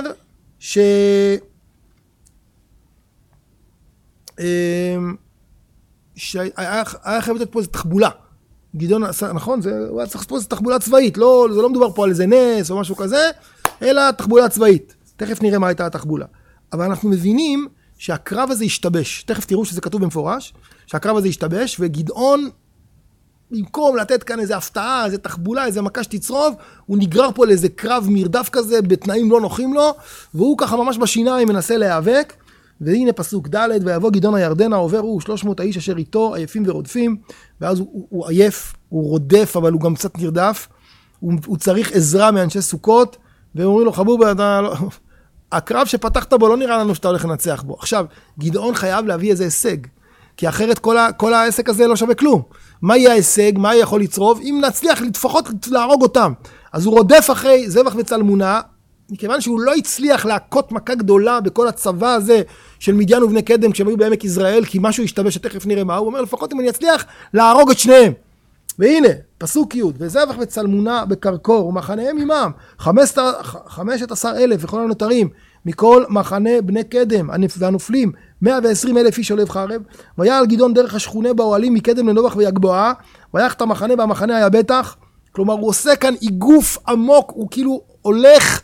היה חייב לתת פה איזו תחבולה. גדעון, נכון? הוא היה צריך פה איזו תחבולה צבאית. זה לא מדובר פה על איזה נס או משהו כזה, אלא תחבולה צבאית. תכף נראה מה הייתה התחבולה. אבל אנחנו מבינים שהקרב הזה השתבש. תכף תראו שזה כתוב במפורש, שהקרב הזה השתבש, וגדעון, במקום לתת כאן איזו הפתעה, איזו תחבולה, איזו מכה שתצרוב, הוא נגרר פה לאיזה קרב מרדף כזה, בתנאים לא נוחים לו, והוא ככה ממש בשיניים מנסה להיאבק, והנה פסוק ד' ויבוא גדעון הירדן העובר הוא 300 האיש אשר איתו עייפים ורודפים, ואז הוא עייף, הוא רודף, אבל הוא גם קצת נרדף, הוא צריך עזרה מאנשי סוכות, והם אומרים לו חבוב, הקרב שפתחת בו לא נראה לנו שאתה הולך לנצח בו. עכשיו, גדעון חייב להביא איזה הישג, כי אחרת כל העסק הזה לא שווה כלום. מה יהיה ההישג? מה יכול לצרוב? אם נצליח לפחות להרוג אותם. אז הוא רודף אחרי זבח וצלמונה, מכיוון שהוא לא הצליח להכות מכה גדולה בכל הצבא הזה של מדיין ובני קדם כשהם היו בעמק יזרעאל, כי משהו השתבש שתכף נראה מה, הוא אומר לפחות אם אני אצליח להרוג את שניהם. והנה, פסוק י' וזבח וצלמונה בקרקור ומחניהם עמם 15,000 וכל הנותרים מכל מחנה בני קדם והנופלים 120,000 איש עולב חרב. ויעל גדעון דרך השכונה באוהלים מקדם לנובח ויגבועה ויח את המחנה והמחנה היה בטח. כלומר הוא עושה כאן איגוף עמוק, הוא כאילו הולך,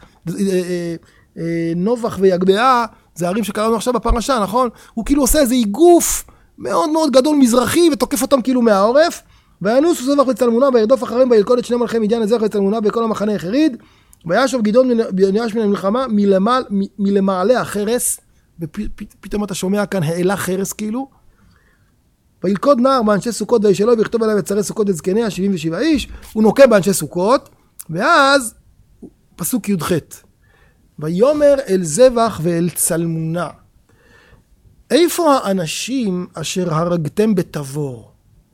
נובח ויגבעה זה ערים שקראנו עכשיו בפרשה, נכון? הוא כאילו עושה איזה איגוף מאוד מאוד גדול מזרחי ותוקף אותם כאילו מהעורף. וינוסו זבח וצלמונה וירדוף אחריהם וילכוד את שני מלכי מדיין זבח וצלמונה בכל המחנה החריד. וישוב גדעון מן המלחמה מלמעלה החרס, ופתאום אתה שומע כאן העלה חרס כאילו. וילכוד נער באנשי סוכות וישאלו ויכתוב עליו את שרי סוכות וזקניה 77 איש, הוא נוקה באנשי סוכות. ואז פסוק י"ח ויאמר אל זבח ואל צלמונה איפה האנשים אשר הרגתם בתבור?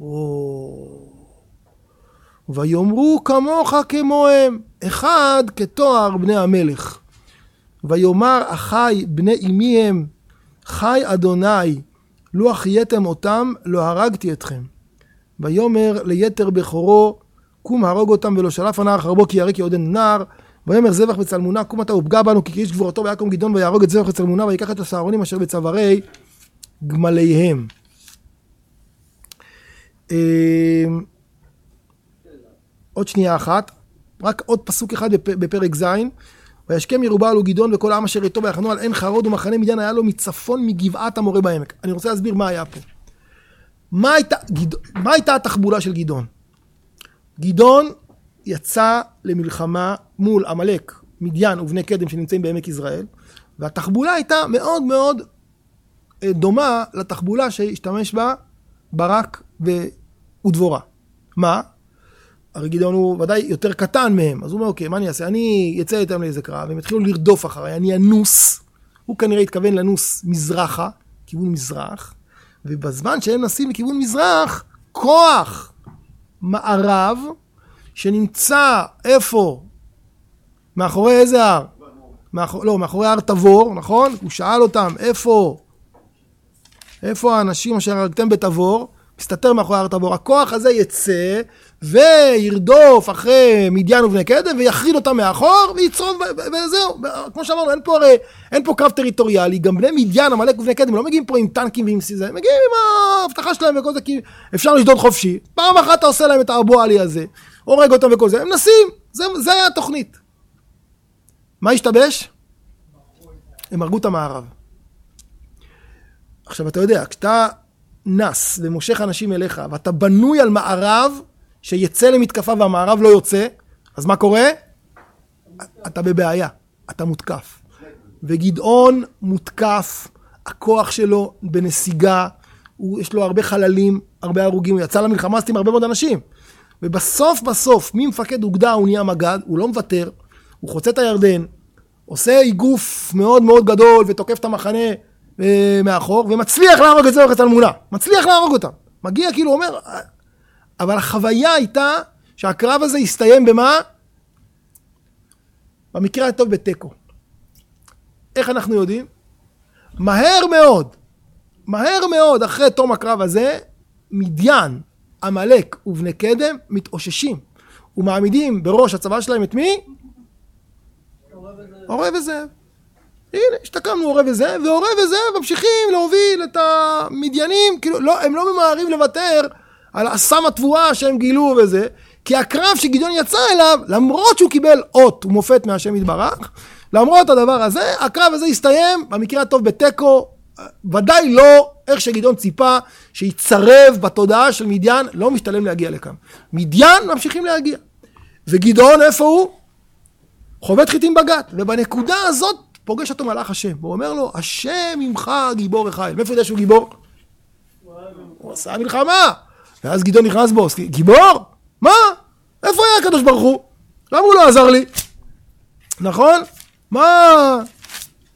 ויאמרו כמוך כמוהם, אחד כתואר בני המלך. ויאמר אחי בני אמי הם, חי אדוני, לו אחייתם אותם לא הרגתי אתכם. ויאמר ליתר בכורו, קום הרוג אותם ולא שלף הנער חרבו כי ירק יעודן נער. ויאמר זבח וצלמונה, קום אתה ופגע בנו כי כאיש גבורתו ויקום גדעון ויהרוג את זבח וצלמונה ויקח את השערונים אשר בצווארי גמליהם. עוד שנייה אחת, רק עוד פסוק אחד בפרק ז'. וישכם ירובעל וגדעון וכל העם אשר איתו ויחנו על עין חרוד ומחנה מדיין היה לו מצפון מגבעת המורה בעמק. אני רוצה להסביר מה היה פה. מה הייתה התחבולה של גדעון? גדעון יצא למלחמה מול עמלק, מדיין ובני קדם שנמצאים בעמק יזרעאל, והתחבולה הייתה מאוד מאוד דומה לתחבולה שהשתמש בה ברק ודבורה. מה? הרי גדעון הוא ודאי יותר קטן מהם, אז הוא אומר אוקיי, מה אני אעשה? אני יצא איתם לאיזה קרב, הם התחילו לרדוף אחריי, אני אנוס, הוא כנראה התכוון לנוס מזרחה, כיוון מזרח, ובזמן שהם נסים לכיוון מזרח, כוח מערב, שנמצא איפה? מאחורי איזה הר? מאחורי הר תבור, נכון? הוא שאל אותם, איפה האנשים אשר הרגתם בתבור? מסתתר מאחורי הר תבור. הכוח הזה יצא וירדוף אחרי מדיין ובני קדם ויחריד אותם מאחור ויצרוד וזהו. כמו שאמרנו, אין פה קרב טריטוריאלי. גם בני מדיין, עמלק ובני קדם לא מגיעים פה עם טנקים ועם סיזה, הם מגיעים עם ההבטחה שלהם וכל זה, כי אפשר לשדוד חופשי. פעם אחת אתה עושה להם את האבו עלי הזה, הורג אותם וכל זה, הם נסים. זה היה התוכנית. מה השתבש? הם הרגו את המערב. עכשיו אתה יודע, כשאתה נס ומושך אנשים אליך, ואתה בנוי על מערב שיצא למתקפה והמערב לא יוצא, אז מה קורה? אתה בבעיה, אתה מותקף. וגדעון מותקף, הכוח שלו בנסיגה, יש לו הרבה חללים, הרבה הרוגים, הוא יצא למלחמה עם הרבה מאוד אנשים. ובסוף, מי מפקד אוגדה הוא נהיה מגד, הוא לא מוותר, הוא חוצה את הירדן, עושה איגוף מאוד מאוד גדול ותוקף את המחנה מאחור, ומצליח להרוג את זבח וצלמונה. מצליח להרוג אותם. מגיע כאילו אומר, אבל החוויה הייתה שהקרב הזה יסתיים במה? במקרה הטוב בתיקו. איך אנחנו יודעים? מהר מאוד אחרי תום הקרב הזה, מדיין, עמלק ובני קדם מתאוששים ומעמידים בראש הצבא שלהם את מי? עורב וזאב. הנה, השתקמנו עורב וזאב, ועורב וזאב ממשיכים להוביל את המדיינים, כאילו, לא, הם לא ממהרים לוותר על אסם התבואה שהם גילו וזה, כי הקרב שגדעון יצא אליו, למרות שהוא קיבל אות ומופת מהשם יתברך, למרות הדבר הזה, הקרב הזה הסתיים, במקרה הטוב בתיקו, ודאי לא איך שגדעון ציפה, שיצרב בתודעה של מדיין, לא משתלם להגיע לכאן. מדיין ממשיכים להגיע. וגדעון איפה הוא? חובט חיטים בגת, ובנקודה הזאת פוגש אותו מלאך השם, והוא אומר לו, השם עמך גיבור החיל. מאיפה יודע שהוא גיבור? הוא עשה מלחמה. ואז גדעון נכנס בו, גיבור? מה? איפה היה הקדוש ברוך הוא? למה הוא לא עזר לי? נכון? מה?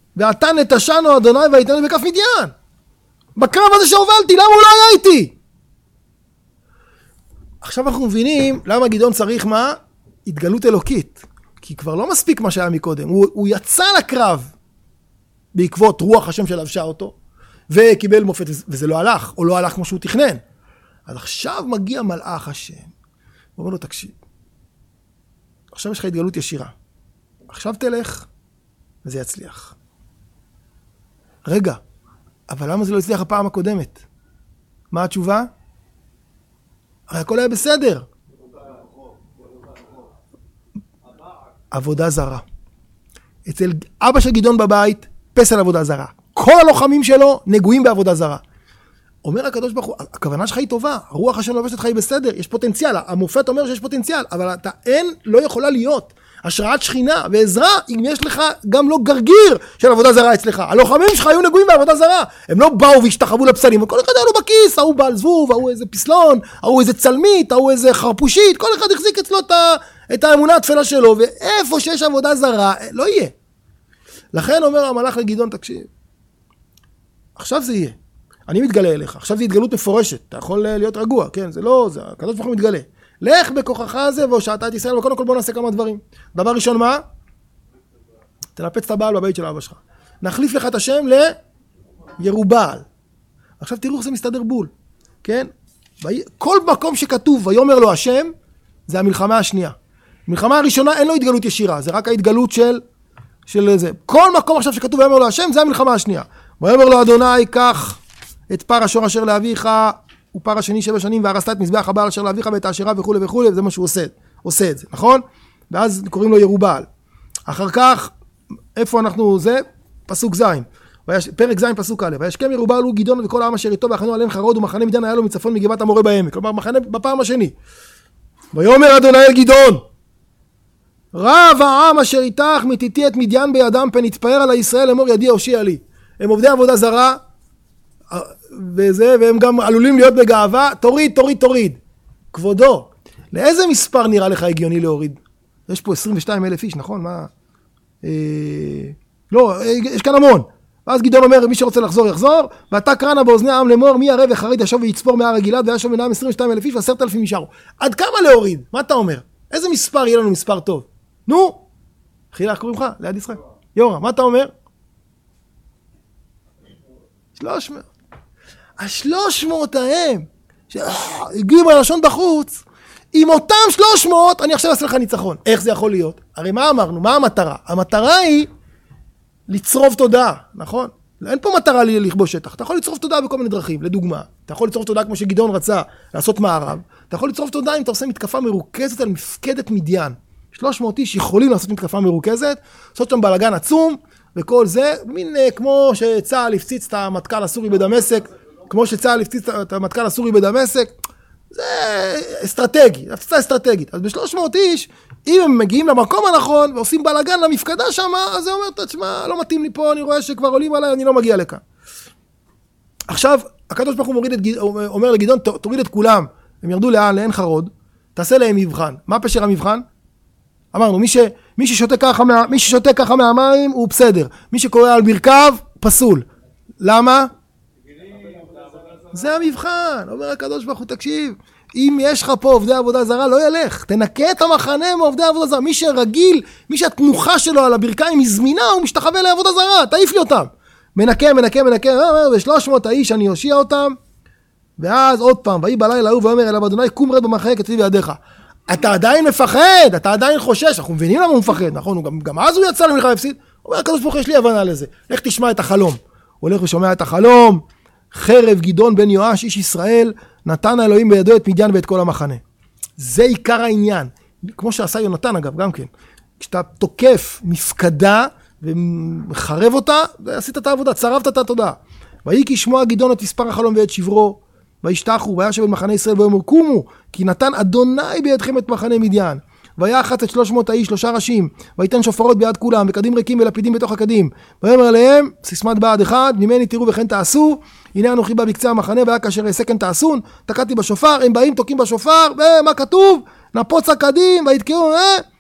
ואתה נטשנו אדוני והייתנו בכף מדיין. בקרב הזה שהובלתי, למה הוא לא היה איתי? עכשיו אנחנו מבינים למה גדעון צריך מה? התגלות אלוקית. כי כבר לא מספיק מה שהיה מקודם. הוא יצא לקרב בעקבות רוח השם שלבשה אותו, וקיבל מופת, וזה לא הלך, או לא הלך כמו שהוא תכנן. אז עכשיו מגיע מלאך השם. הוא אומר לו, תקשיב, עכשיו יש לך התגלות ישירה. עכשיו תלך, וזה יצליח. רגע, אבל למה זה לא יצליח הפעם הקודמת? מה התשובה? הרי הכל היה בסדר. עבודה זרה. אצל אבא של גדעון בבית, פסל עבודה זרה. כל הלוחמים שלו נגועים בעבודה זרה. אומר הקדוש ברוך הוא, הכוונה שלך היא טובה, הרוח השם לובשת אותך היא בסדר, יש פוטנציאל, המופת אומר שיש פוטנציאל, אבל אתה לא יכולה להיות השראת שכינה ועזרה אם יש לך גם לא גרגיר של עבודה זרה אצלך. הלוחמים שלך היו נגועים בעבודה זרה, הם לא באו והשתחוו לפסלים, כל אחד היה לו בכיס, ההוא בעל זבוב, ההוא איזה פסלון, ההוא איזה צלמית, ההוא איזה חרפושית, כל אחד החזיק אצלו את האמונה התפלה שלו, ואיפה שיש עבודה זרה, לא יהיה. לכן אומר המלאך לגדעון, תקשיב, עכשיו זה יהיה. אני מתגלה אליך, עכשיו זה התגלות מפורשת, אתה יכול להיות רגוע, כן, זה לא, זה, הקדוש ברוך הוא מתגלה. לך בכוחך הזה והושעת את ישראל, וקודם כל בוא נעשה כמה דברים. דבר ראשון מה? תנפץ את הבעל בבית של אבא שלך. נחליף לך את השם לירובעל. עכשיו תראו איך זה מסתדר בול, כן? כל מקום שכתוב ויאמר לו השם, זה המלחמה השנייה. המלחמה הראשונה אין לו התגלות ישירה, זה רק ההתגלות של זה. כל מקום עכשיו שכתוב ויאמר לו השם, זה המלחמה השנייה. ויאמר לו אדוני, קח את פר השור אשר לאביך, ופר השני 7 שנים, והרסת את מזבח הבעל אשר לאביך ואת האשרה וכו' וכו', וזה מה שהוא עושה את זה, נכון? ואז קוראים לו ירובעל. אחר כך, איפה אנחנו זה? פסוק ז', פרק ז' פסוק א', וישכם ירובעל הוא גדעון וכל העם אשר איתו, והחנו עליהם חרוד, ומחנה מדיין היה לו מצפון מגבעת המורה בעמק. כלומר, מחנה בפעם השני. ויאמר אדוני אל גדעון, רב העם אשר איתך מתיתי את מדיין בידם, פן יתפאר על ישראל אמור ידי הושיע לי. הם עובדי עבודה זרה, וזה, והם גם עלולים להיות בגאווה, תוריד. כבודו, לאיזה מספר נראה לך הגיוני להוריד? יש פה 22,000 איש, נכון? מה? לא, יש כאן המון. ואז גדעון אומר, מי שרוצה לחזור יחזור, ואתה קרנה באוזני העם לאמור, מי ערב וחריד ישוב ויצפור מהר הגלעד, והיה שוב מנהם 22,000 איש ו10,000 נשארו. עד כמה להוריד? מה אתה אומר? איזה מספר יהיה לנו מספר טוב? נו, חילה, קוראים לך? ליד ישראל. יורם, מה אתה אומר? 300. 300 ההם, שהגיעו מהלשון בחוץ, עם אותם 300, אני עכשיו אעשה לך ניצחון. איך זה יכול להיות? הרי מה אמרנו? מה המטרה? המטרה היא לצרוב תודעה, נכון? אין פה מטרה לכבוש שטח. אתה יכול לצרוב תודעה בכל מיני דרכים. לדוגמה, אתה יכול לצרוב תודעה כמו שגדעון רצה לעשות מערב. אתה יכול לצרוב תודעה אם אתה עושה מתקפה מרוכזת על מפקדת מדיין. 300 איש יכולים לעשות מתקפה מרוכזת, לעשות שם בלגן עצום, וכל זה, מין כמו שצה"ל הפציץ את המטכ"ל הסורי בדמשק, כמו שצה"ל הפציץ את המטכ"ל הסורי בדמשק, זה אסטרטגי, הפציצה אסטרטגית. אז ב300 איש, אם הם מגיעים למקום הנכון, ועושים בלגן למפקדה שם, אז זה אומר, תשמע, לא מתאים לי פה, אני רואה שכבר עולים עליי, אני לא מגיע לכאן. עכשיו, הקדוש ברוך הוא אומר לגדעון, תוריד את כולם, הם ירדו לעין חרוד, תעשה להם מבחן. מה פשר המבחן? אמרנו, מי ששותה ככה מהמים הוא בסדר. מי שקורא על מרכב, פסול. למה? זה המבחן. אומר הקדוש ברוך הוא, תקשיב, אם יש לך פה עובדי עבודה זרה, לא ילך. תנקה את המחנה מעובדי עבודה זרה. מי שרגיל, מי שהתנוחה שלו על הברכיים היא זמינה, הוא משתחווה לעבודה זרה. תעיף לי אותם. מנקה. ב300 האיש אני אושיע אותם. ואז עוד פעם, ויהי בלילה ההוא ואומר אליו אדוני, קום רד במחנה כתבי בידיך. אתה עדיין מפחד, אתה עדיין חושש, אנחנו מבינים למה הוא מפחד, נכון? גם אז הוא יצא למלחמה הפסיד. הוא אומר, הקדוש ברוך הוא, יש לי הבנה לזה. לך תשמע את החלום. הוא הולך ושומע את החלום. חרב גדעון בן יואש, איש ישראל, נתן האלוהים בידו את מדיין ואת כל המחנה. זה עיקר העניין. כמו שעשה יונתן אגב, גם כן. כשאתה תוקף מפקדה ומחרב אותה, ועשית את העבודה, צרבת את התודעה. ויהי כי שמוע גדעון את מספר החלום ואת שברו. וישתחו, וישב את מחנה ישראל ויאמר קומו, כי נתן אדוני בידכם את מחנה מדיין. ויחץ את 300 האיש 3 ראשים, ויתן שופרות ביד כולם, וקדים ריקים ולפידים בתוך הקדים. ויאמר עליהם, סיסמת בעד אחד, ממני תראו וכן תעשו, הנה אנוכי בא בקצה המחנה, והיה כאשר אעשה כן תעשון, תקעתי בשופר, הם באים תוקעים בשופר, ומה כתוב? נפוץ הקדים, ויתקעו,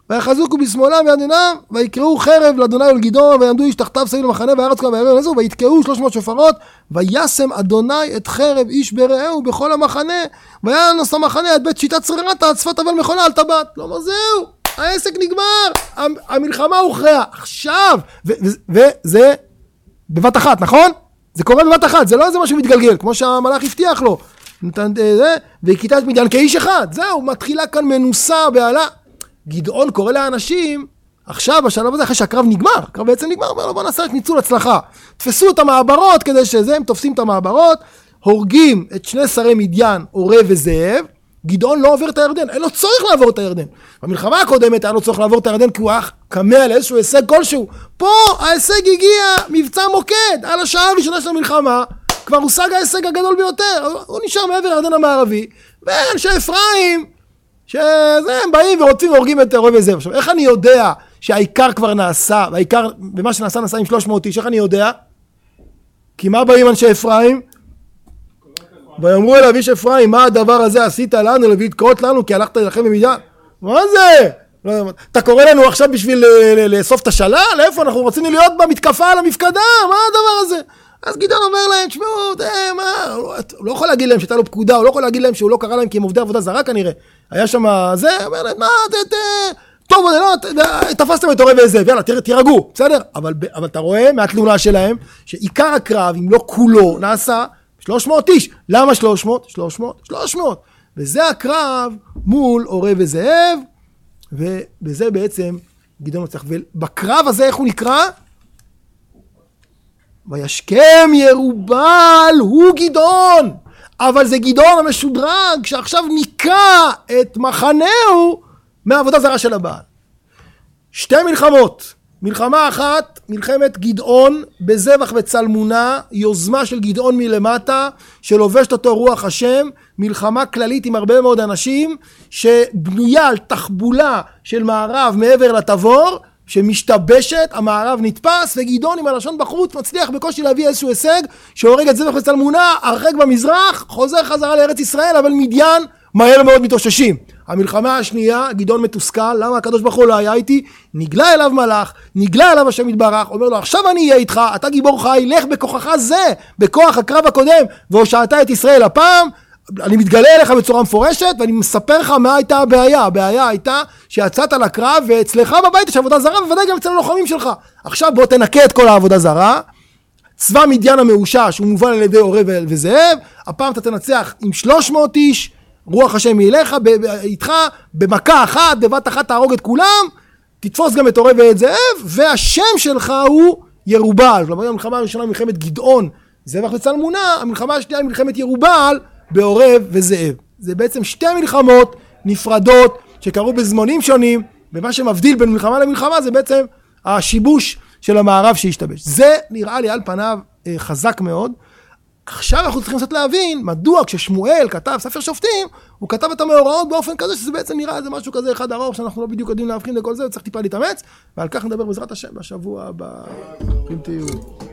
ויחזוקו בשמאלם וידינם, ויקראו חרב לאדוני ולגדעון, ויעמדו איש תחתיו סביב למחנה, וירץ כולם ויראו לזו, ויתקעו 300 שופרות, וישם אדוני את חרב איש ברעהו בכל המחנה, וינוס המחנה את בית שיטת צררתה, צפת אבל מכונה על טבעת. לא אומר, זהו, העסק נגמר, המלחמה הוכרעה. עכשיו, וזה בבת אחת, נכון? זה קורה בבת אחת, זה לא איזה משהו מתגלגל, כמו שהמלאך הבטיח לו. והכיתה את מדיין כאיש אחד, זהו, מתחילה כאן מנוסה, בעלה. גדעון קורא לאנשים, עכשיו בשלב הזה, אחרי שהקרב נגמר, הקרב בעצם נגמר, אומר לו, בוא נעשה רק ניצול הצלחה. תפסו את המעברות, כדי שזה, הם תופסים את המעברות, הורגים את שני שרי מדיין, עורב וזאב, גדעון לא עובר את הירדן, אין לו צורך לעבור את הירדן. במלחמה הקודמת היה לו צורך לעבור את הירדן, כי הוא היה קמע לאיזשהו הישג כלשהו. פה ההישג הגיע, מבצע מוקד, על השעה הראשונה של המלחמה, כבר הושג ההישג הגדול ביותר, הוא נשאר מעבר הירדן המערבי, ואנשי אפרים, הם באים ורוצים והורגים את עורב וזאב. עכשיו, איך אני יודע שהעיקר כבר נעשה, והעיקר, ומה שנעשה נעשה עם 300 איש, איך אני יודע? כי מה באים אנשי אפרים? ויאמרו אליו איש אפרים, מה הדבר הזה עשית לנו, להביא תקרות לנו, כי הלכת לכם במדיין? מה זה? אתה קורא לנו עכשיו בשביל לאסוף את השלל? איפה? אנחנו רצינו להיות במתקפה על המפקדה, מה הדבר הזה? אז גדעון אומר להם, תשמעו, הוא לא יכול להגיד להם שהייתה לו פקודה, הוא לא יכול להגיד להם שהוא לא קרא להם כי הם עובדי עבודה זרה כנראה. היה שם זה, אומר להם, מה, טוב, תפסתם את עורב וזאב, יאללה, תירגעו, בסדר? אבל אתה רואה מהתלונה שלהם, שעיקר הקרב, אם לא כולו, נעשה 300 איש. למה 300? 300. וזה הקרב מול עורב וזאב, ובזה בעצם גדעון מצליח. ובקרב הזה, איך הוא נקרא? וישכם ירובעל הוא גדעון, אבל זה גדעון המשודרג שעכשיו ניקה את מחנהו מהעבודה זרה של הבעל. שתי מלחמות, מלחמה אחת, מלחמת גדעון בזבח וצלמונה, יוזמה של גדעון מלמטה, שלובשת אותו רוח השם, מלחמה כללית עם הרבה מאוד אנשים, שבנויה על תחבולה של מערב מעבר לתבור, שמשתבשת, המערב נתפס, וגדעון עם הלשון בחוץ מצליח בקושי להביא איזשהו הישג, שהורג את זבח וצלמונה, הרחק במזרח, חוזר חזרה לארץ ישראל, אבל מדיין מהר מאוד מתאוששים. המלחמה השנייה, גדעון מתוסכל, למה הקדוש ברוך הוא לא היה איתי? נגלה אליו מלאך, נגלה אליו השם יתברך, אומר לו, עכשיו אני אהיה איתך, אתה גיבור חי, לך בכוחך זה, בכוח הקרב הקודם, והושעת את ישראל הפעם, אני מתגלה אליך בצורה מפורשת, ואני מספר לך מה הייתה הבעיה. הבעיה הייתה שיצאת לקרב, ואצלך בבית יש עבודה זרה, ובוודאי גם אצל הלוחמים שלך. עכשיו בוא תנקה את כל העבודה זרה, צבא מדיין המאושש, הוא מובל על ידי עורב וזאב, הפעם אתה תנצח עם 300 איש, רוח השם ילך איתך, במכה אחת, בבת אחת תהרוג את כולם, תתפוס גם את עורב וזאב, והשם שלך הוא ירובעל. כלומר, המלחמה הראשונה מלחמת גדעון, זבח וצלמונה, המלחמה השנייה מלחמת ירובעל, בעורב וזאב. זה בעצם שתי מלחמות נפרדות שקרו בזמנים שונים, ומה שמבדיל בין מלחמה למלחמה זה בעצם השיבוש של המערב שהשתבש. זה נראה לי על פניו חזק מאוד. עכשיו אנחנו צריכים קצת להבין מדוע כששמואל כתב ספר שופטים, הוא כתב את המאורעות באופן כזה שזה בעצם נראה איזה משהו כזה אחד ארוך שאנחנו לא בדיוק יודעים להבחין לכל זה, וצריך טיפה להתאמץ, ועל כך נדבר בעזרת השם בשבוע הבא. אם תהיו.